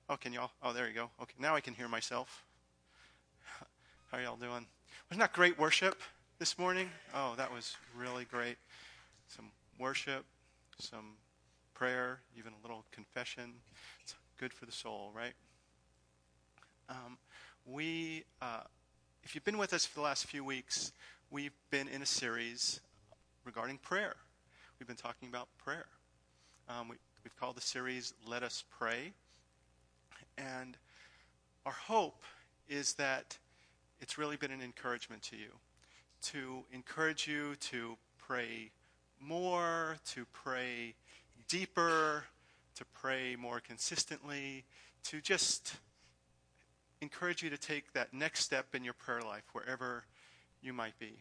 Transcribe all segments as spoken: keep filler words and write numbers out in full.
Oh, can y'all? Oh, there you go. Okay, now I can hear myself. How are y'all doing? Wasn't that great worship this morning? Oh, that was really great. Some worship, some prayer, even a little confession. It's good for the soul, right? Um, we, uh, if you've been with us for the last few weeks, we've been in a series regarding prayer. We've been talking about prayer. Um, we, we've called the series Let Us Pray. And our hope is that it's really been an encouragement to you, to encourage you to pray more, to pray deeper, to pray more consistently, to just encourage you to take that next step in your prayer life, wherever you might be.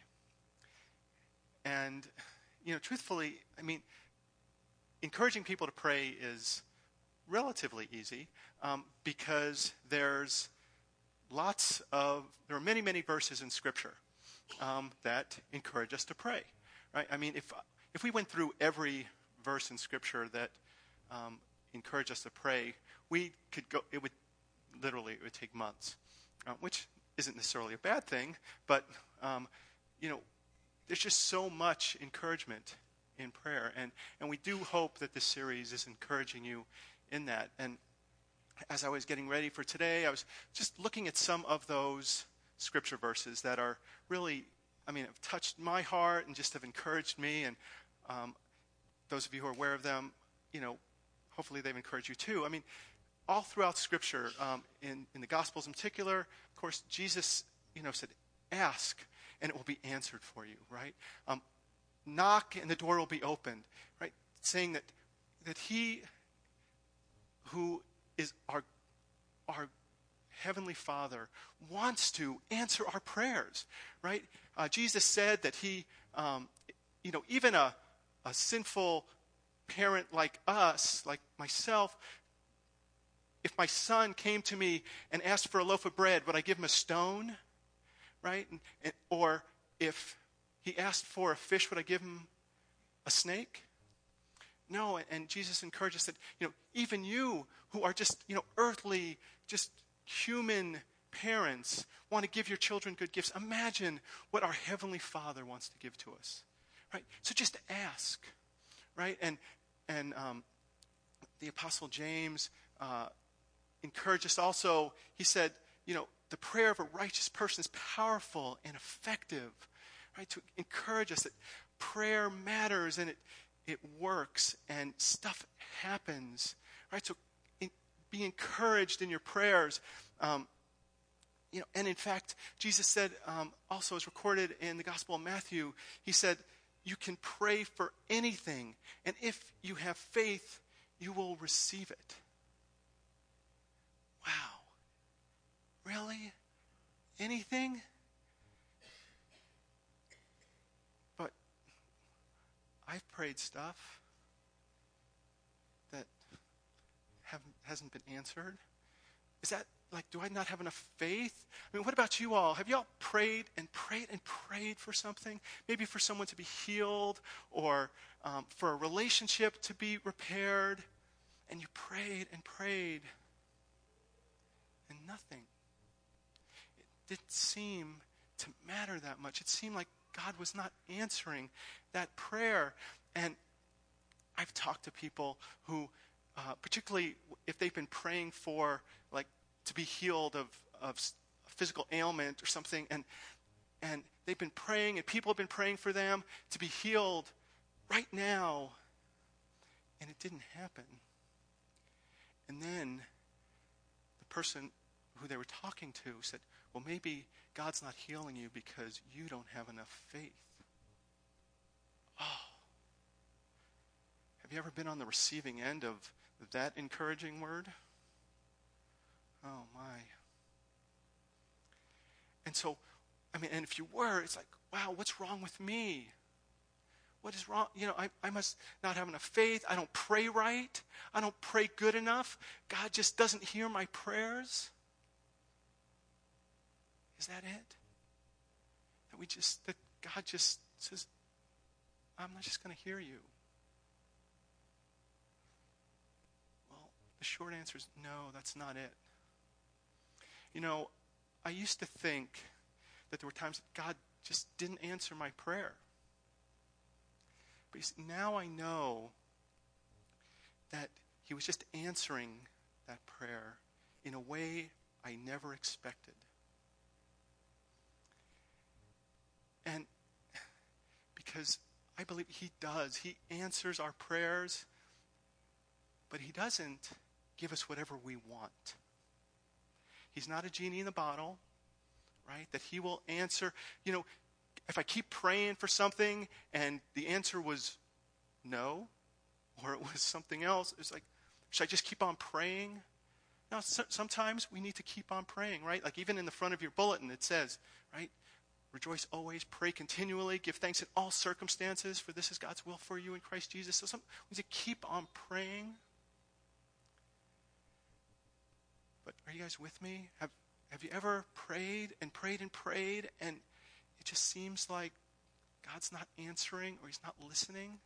And, you know, truthfully, I mean, encouraging people to pray is relatively easy um, because there's lots of, there are many, many verses in Scripture um, that encourage us to pray, right? I mean, if if we went through every verse in Scripture that um, encourage us to pray, we could go, it would literally, it would take months, uh, which isn't necessarily a bad thing, but, um, you know, there's just so much encouragement in prayer, and, and we do hope that this series is encouraging you in that. And as I was getting ready for today, I was just looking at some of those scripture verses that are really, I mean, have touched my heart and just have encouraged me. And um, those of you who are aware of them, you know, hopefully they've encouraged you too. I mean, all throughout Scripture, um, in, in the Gospels in particular, of course, Jesus, you know, said, ask and it will be answered for you, right? Um, knock and the door will be opened, right? Saying that that he who is our our Heavenly Father wants to answer our prayers, right? Uh, Jesus said that he, um, you know, even a, a sinful parent like us, like myself, if my son came to me and asked for a loaf of bread, would I give him a stone, right? And, and, or if he asked for a fish, would I give him a snake? No, and Jesus encourages us that, you know, even you who are just, you know, earthly, just human parents want to give your children good gifts. Imagine what our Heavenly Father wants to give to us, right? So just ask, right? And and um, the Apostle James uh, encouraged us also. He said, you know, the prayer of a righteous person is powerful and effective, right? To encourage us that prayer matters and it it works and stuff happens, right? So in, be encouraged in your prayers. Um, you know, and in fact, Jesus said, um, also as recorded in the Gospel of Matthew, he said, you can pray for anything, and if you have faith, you will receive it. Wow. Really? Anything? But I've prayed stuff that haven't, hasn't been answered. Is that like, do I not have enough faith? I mean, what about you all? Have you all prayed and prayed and prayed for something? Maybe for someone to be healed or um, for a relationship to be repaired. And you prayed and prayed and nothing. It didn't seem to matter that much. It seemed like God was not answering that prayer. And I've talked to people who, uh, particularly if they've been praying for, like, to be healed of, of a physical ailment or something, and and they've been praying, and people have been praying for them to be healed right now, and it didn't happen. And then the person who they were talking to said, well, maybe God's not healing you because you don't have enough faith. Oh. Have you ever been on the receiving end of that encouraging word? Oh, my. And so, I mean, and if you were, it's like, wow, what's wrong with me? What is wrong? You know, I, I must not have enough faith. I don't pray right. I don't pray good enough. God just doesn't hear my prayers. Is that it? That we just, that God just says, I'm not just going to hear you. Well, The short answer is no, that's not it. You know, I used to think that there were times that God just didn't answer my prayer. But you see, now I know that he was just answering that prayer in a way I never expected. And because I believe he does. He answers our prayers, but he doesn't give us whatever we want. He's not a genie in the bottle, right? That he will answer. You know, if I keep praying for something and the answer was no, or it was something else, it's like, should I just keep on praying? No, so, sometimes we need to keep on praying, right? Like even in the front of your bulletin, it says, right? Rejoice always, pray continually, give thanks in all circumstances, for this is God's will for you in Christ Jesus. So some, we need to keep on praying. But are you guys with me? Have Have you ever prayed and prayed and prayed, and it just seems like God's not answering or he's not listening?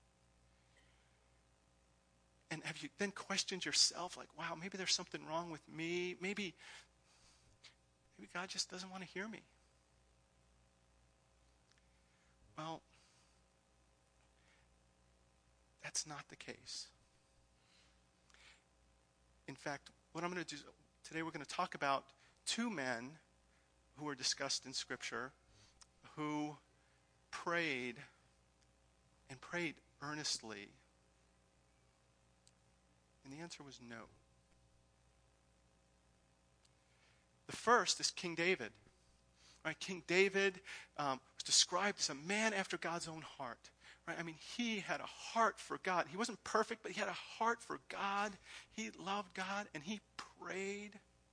And have you then questioned yourself, like, wow, maybe there's something wrong with me. Maybe, maybe God just doesn't want to hear me. Well, that's not the case. In fact, what I'm going to do today, we're going to talk about two men who are discussed in Scripture who prayed and prayed earnestly. And the answer was no. The first is King David. Right, King David um, was described as a man after God's own heart. Right? I mean, he had a heart for God. He wasn't perfect, but he had a heart for God. He loved God, and he prayed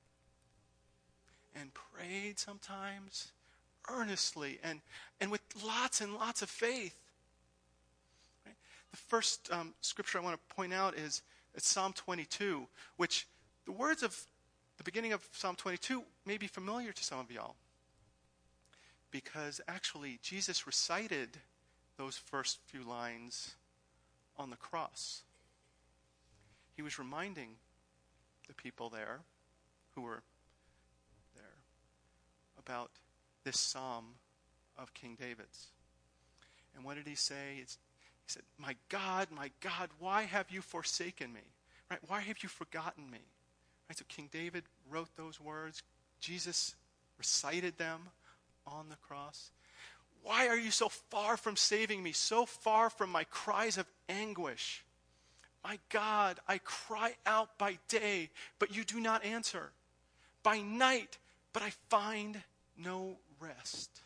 and prayed sometimes earnestly and, and with lots and lots of faith. Right? The first um, scripture I want to point out is it's Psalm twenty-two, which the words of the beginning of Psalm twenty-two may be familiar to some of y'all. Because actually, Jesus recited those first few lines on the cross. He was reminding the people there who were there about this psalm of King David's. And what did he say? It's, he said, "My God, my God, why have you forsaken me?" Right? Why have you forgotten me? Right? So King David wrote those words. Jesus recited them on the cross. Why are you so far from saving me, so far from my cries of anguish? My God, I cry out by day, but you do not answer. By night, but I find no rest.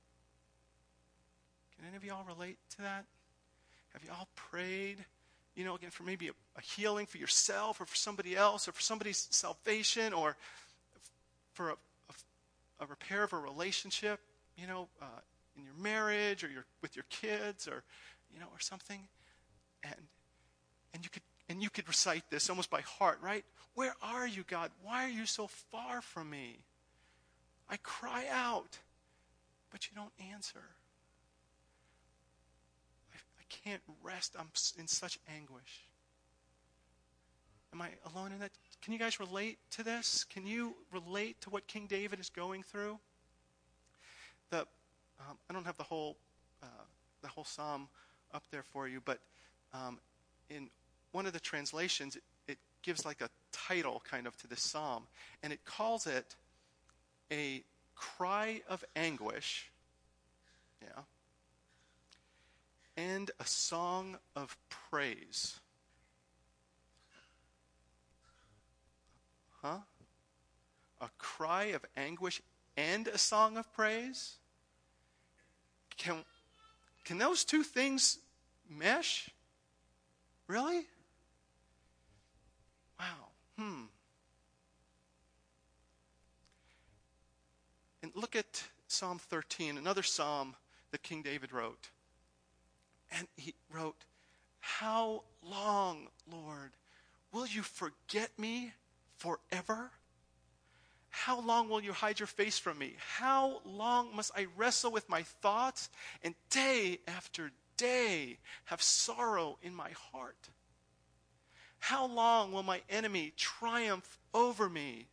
Can any of y'all relate to that? Have y'all prayed, you know, again, for maybe a, a healing for yourself or for somebody else or for somebody's salvation or for a a repair of a relationship, you know, uh, in your marriage or your with your kids or, you know, or something, and and you could and you could recite this almost by heart, right? Where are you, God? Why are you so far from me? I cry out, but you don't answer. I, I can't rest. I'm in such anguish. Am I alone in that? Can you guys relate to this? Can you relate to what King David is going through? The um, I don't have the whole uh, the whole psalm up there for you, but um, in one of the translations, it, it gives like a title kind of to this psalm, and it calls it a cry of anguish, yeah, and a song of praise. Huh? A cry of anguish and a song of praise? Can, can those two things mesh? Really? Wow. Hmm. And look at Psalm thirteen, another psalm that King David wrote. And he wrote, "How long, Lord, will you forget me forever? How long will you hide your face from me? How long must I wrestle with my thoughts and day after day have sorrow in my heart? How long will my enemy triumph over me?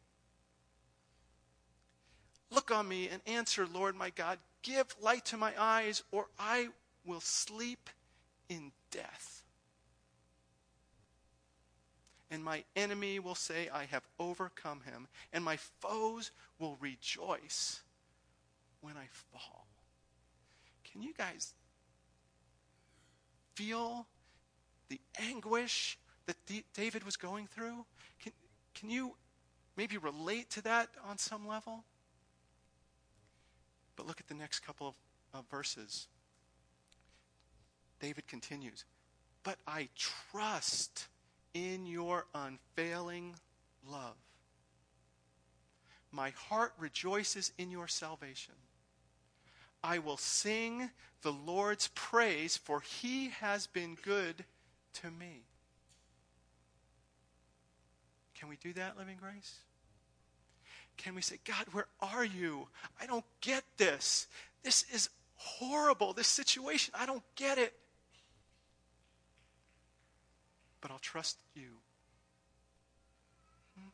Look on me and answer, Lord my God. Give light to my eyes, or I will sleep in death. And my enemy will say, I have overcome him, and my foes will rejoice when I fall. Can you guys feel the anguish that D- David was going through? Can, can you maybe relate to that on some level? But look at the next couple of uh, verses. David continues, but I trust in your unfailing love. My heart rejoices in your salvation. I will sing the Lord's praise, for he has been good to me. Can we do that, Living Grace? Can we say, God, where are you? I don't get this. This is horrible, this situation. I don't get it. But I'll trust you. Hmm?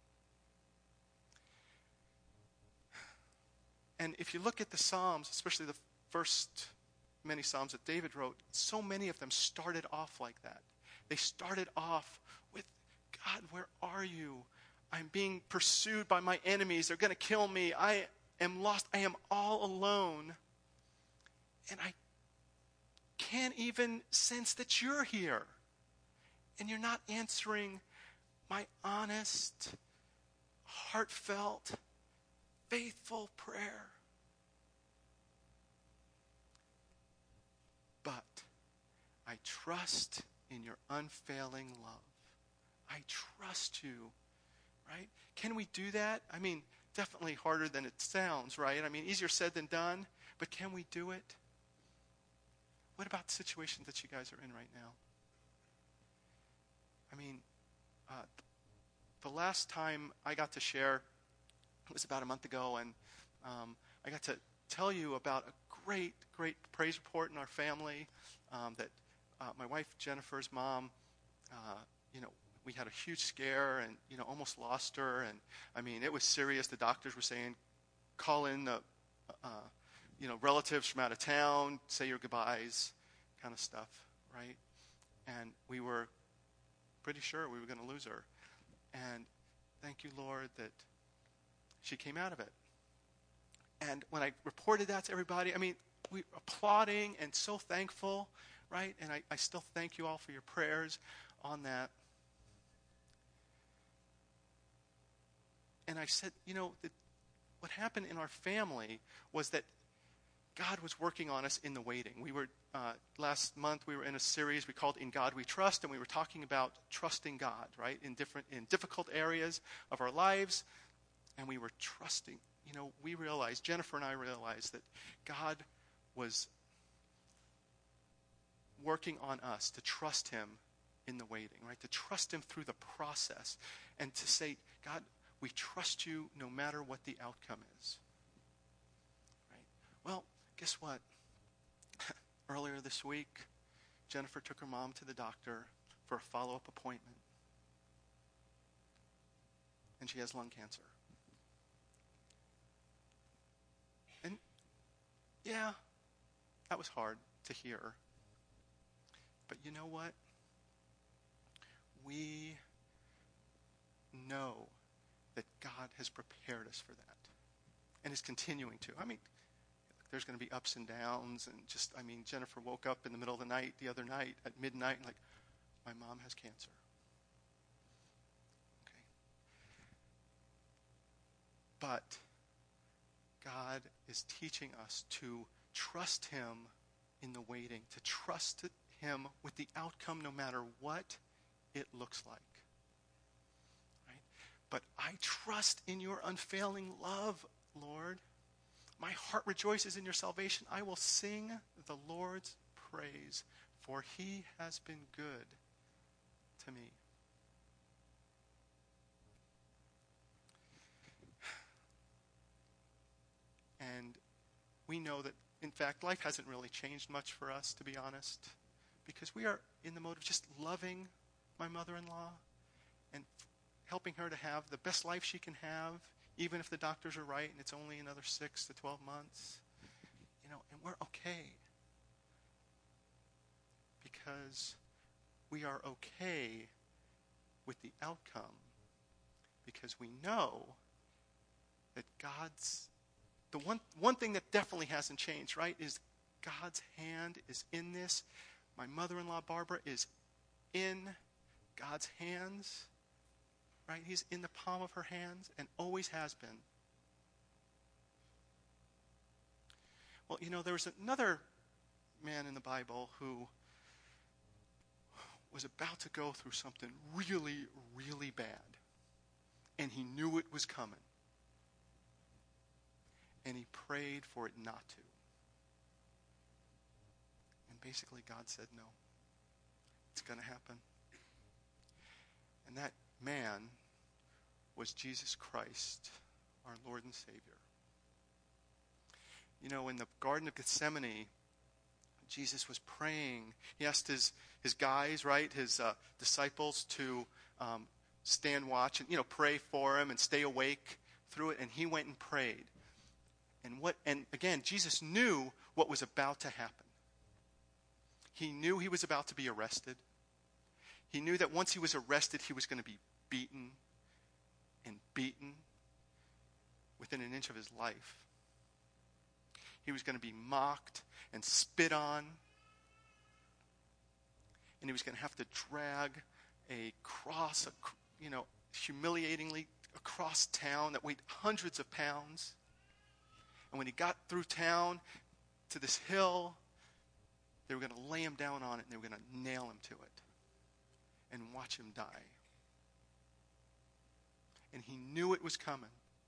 And if you look at the Psalms, especially the first many Psalms that David wrote, so many of them started off like that. They started off with, God, where are you? I'm being pursued by my enemies. They're going to kill me. I am lost. I am all alone. And I can't even sense that you're here. And you're not answering my honest, heartfelt, faithful prayer. But I trust in your unfailing love. I trust you, right? Can we do that? I mean, definitely harder than it sounds, right? I mean, easier said than done, but can we do it? What about the situations that you guys are in right now? I mean, uh, the last time I got to share, it was about a month ago, and um, I got to tell you about a great, great praise report in our family um, that uh, my wife Jennifer's mom, uh, you know, we had a huge scare and, you know, almost lost her. And, I mean, it was serious. The doctors were saying, call in the, uh, you know, relatives from out of town, say your goodbyes, kind of stuff, right? And we were pretty sure we were going to lose her. And thank you, Lord, that she came out of it. And when I reported that to everybody, I mean, we were applauding and so thankful, right? And I, I still thank you all for your prayers on that. And I said, you know, that what happened in our family was that God was working on us in the waiting. We were, uh, last month we were in a series we called In God We Trust, and we were talking about trusting God, right, in different, in difficult areas of our lives, and we were trusting. You know, we realized, Jennifer and I realized that God was working on us to trust him in the waiting, right, to trust him through the process, and to say, God, we trust you no matter what the outcome is, right? Well, guess what? Earlier this week, Jennifer took her mom to the doctor for a follow-up appointment. And she has lung cancer. And yeah, that was hard to hear. But you know what? We know that God has prepared us for that. And is continuing to. I mean, there's going to be ups and downs, and just, I mean, Jennifer woke up in the middle of the night the other night at midnight and like, my mom has cancer. Okay. But God is teaching us to trust him in the waiting, to trust him with the outcome no matter what it looks like. Right? But I trust in your unfailing love, Lord. My heart rejoices in your salvation. I will sing the Lord's praise, for he has been good to me. And we know that, in fact, life hasn't really changed much for us, to be honest, because we are in the mode of just loving my mother-in-law and helping her to have the best life she can have, even if the doctors are right and it's only another six to twelve months. You know, and we're okay. Because we are okay with the outcome. Because we know that God's, the one, one thing that definitely hasn't changed, right, is God's hand is in this. My mother-in-law, Barbara, is in God's hands, right? He's in the palm of her hands and always has been. Well, you know, there was another man in the Bible who was about to go through something really, really bad. And he knew it was coming. And he prayed for it not to. And basically God said, no, it's going to happen. And that man was Jesus Christ, our Lord and Savior. You know, in the Garden of Gethsemane, Jesus was praying. He asked his, his guys, right, his uh, disciples to um, stand watch and, you know, pray for him and stay awake through it. And he went and prayed. And what? And again, Jesus knew what was about to happen. He knew he was about to be arrested. He knew that once he was arrested, he was going to be beaten and beaten within an inch of his life. He was going to be mocked and spit on. And he was going to have to drag a cross, you know, humiliatingly across town that weighed hundreds of pounds. And when he got through town to this hill, they were going to lay him down on it and they were going to nail him to it and watch him die. And he knew it was coming.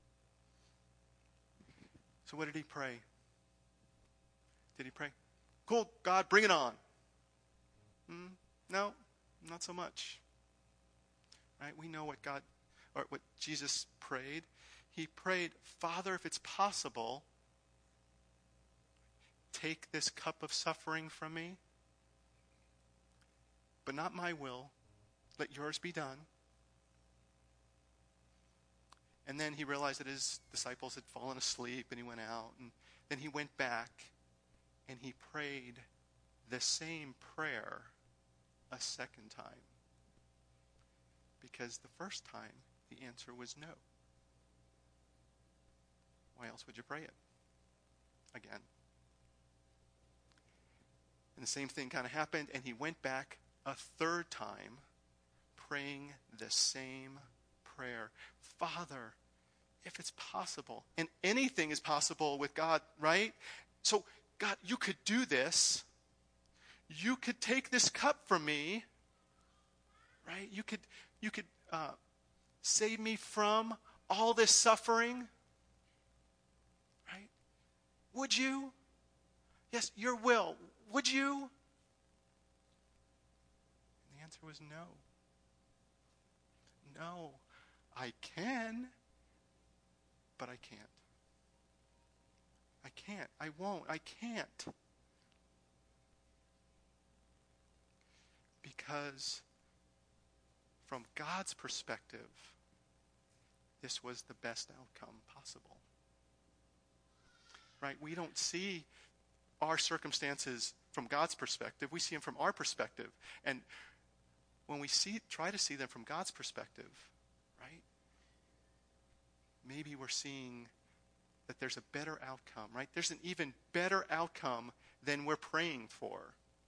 So what did he pray? Did he pray, cool, God, bring it on? Mm, no, not so much. Right? We know what God, or what Jesus prayed. He prayed, Father, if it's possible, take this cup of suffering from me, but not my will. Let yours be done. And then he realized that his disciples had fallen asleep and he went out. And then he went back and he prayed the same prayer a second time. Because the first time the answer was no. Why else would you pray it again? And the same thing kind of happened, and he went back a third time praying the same prayer. Father, if it's possible, and anything is possible with God, right? So, God, you could do this. You could take this cup from me, right? You could, you could uh, save me from all this suffering, right? Would you? Yes, your will. Would you? And the answer was no. No, I can, but I can't. I can't. I won't. I can't. Because from God's perspective, this was the best outcome possible. Right? We don't see our circumstances from God's perspective. We see them from our perspective. And when we see, try to see them from God's perspective, right? Maybe we're seeing that there's a better outcome, right? There's an even better outcome than we're praying for.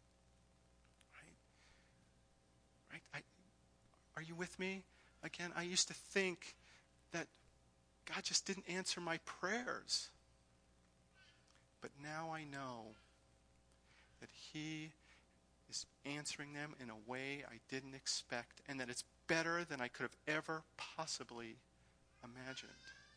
Right? Right? I, are you with me? Again, I used to think that God just didn't answer my prayers. But now I know that he is answering them in a way I didn't expect, and that it's better than I could have ever possibly imagined.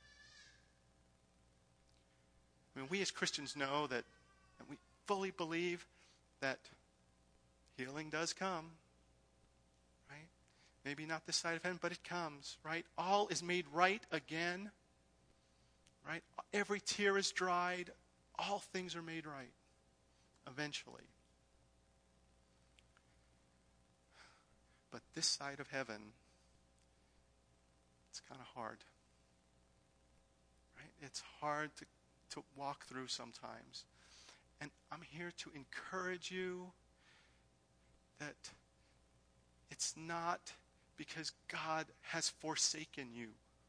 I mean, we as Christians know that, and we fully believe that healing does come, right? Maybe not this side of heaven, but it comes, right? All is made right again, right? Every tear is dried. All things are made right eventually. But this side of heaven, it's kind of hard. Right? It's hard to, to walk through sometimes. And I'm here to encourage you that it's not because God has forsaken you.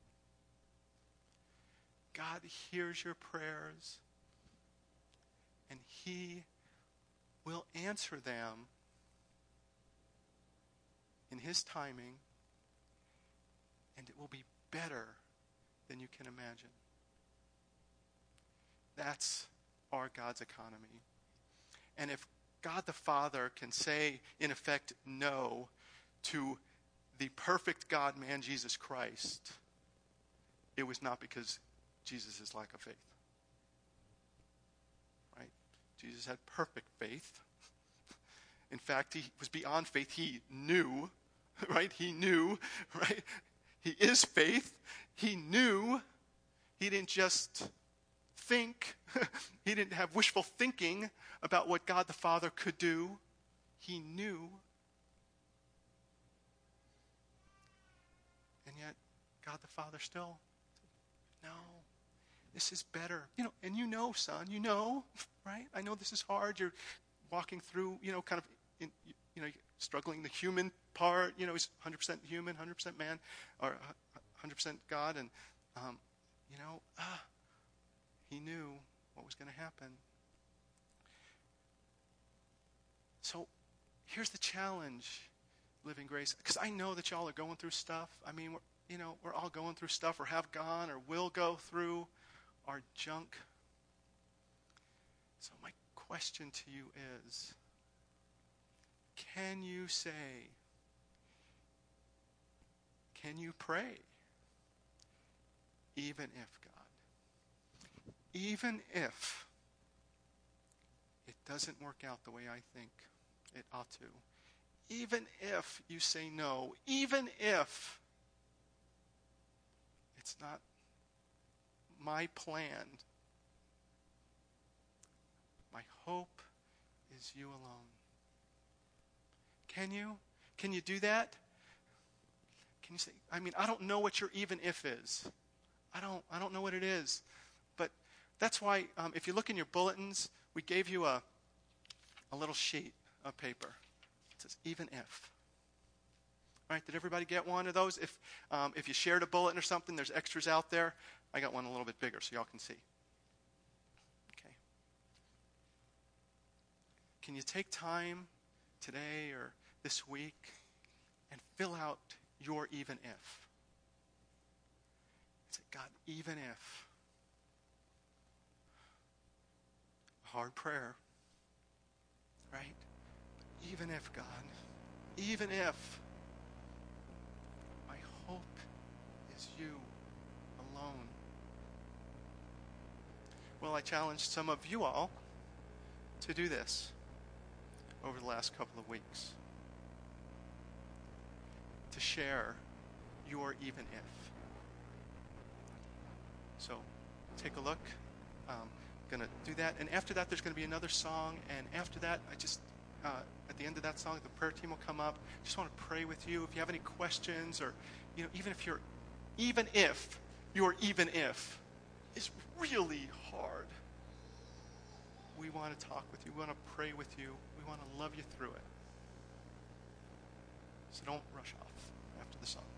God hears your prayers, and he will answer them in his timing, and it will be better than you can imagine. That's our God's economy. And if God the Father can say, in effect, no to the perfect God-man, Jesus Christ, it was not because Jesus' lack of faith. Right? Jesus had perfect faith. In fact, he was beyond faith. He knew, right? He knew, right? He is faith. He knew. He didn't just think. He didn't have wishful thinking about what God the Father could do. He knew. And yet, God the Father still said, no, this is better. You know, and you know, son, you know, right? I know this is hard. You're walking through, you know, kind of, in, you know, struggling the human part. You know, he's one hundred percent human, one hundred percent man, or one hundred percent God. And, um, you know, ah, he knew what was going to happen. So here's the challenge, Living Grace, because I know that y'all are going through stuff. I mean, we're, you know, we're all going through stuff, or have gone, or will go through our junk. So my question to you is, can you say, can you pray, even if, God, even if it doesn't work out the way I think it ought to, even if you say no, even if it's not my plan, my hope is you alone. Can you? Can you do that? Can you say, I mean, I don't know what your even if is. I don't I don't know what it is. But that's why um, if you look in your bulletins, we gave you a a little sheet of paper. It says even if. All right, did everybody get one of those? If um, if you shared a bulletin or something, there's extras out there. I got one a little bit bigger so y'all can see. Okay. Can you take time today or this week and fill out your even if? Say, God, even if. A hard prayer, right? But even if, God, even if, my hope is you alone. Well, I challenged some of you all to do this over the last couple of weeks. To share your even if. So, take a look. Um, going to do that. And after that, there's going to be another song. And after that, I just, uh, at the end of that song, the prayer team will come up. Just want to pray with you. If you have any questions, or, you know, even if you're, even if your even if is really hard, we want to talk with you. We want to pray with you. We want to love you through it. So don't rush off after the songs.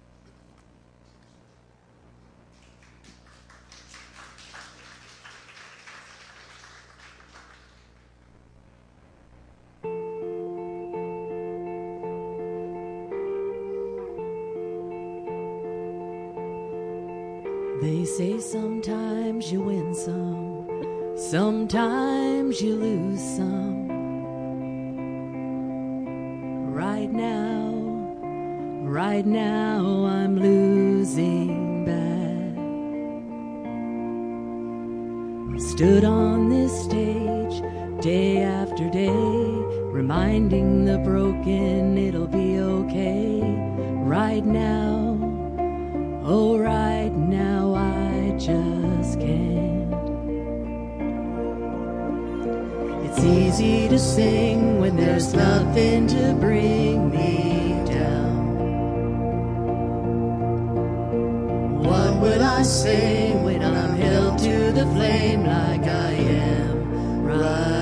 They say sometimes you win some, sometimes you lose some. Right now, right now I'm losing bad. Stood on this stage day after day, reminding the broken it'll be okay. Right now, oh right now I just can't. It's easy to sing when there's nothing to bring me down. What will I say when I'm held to the flame like I am right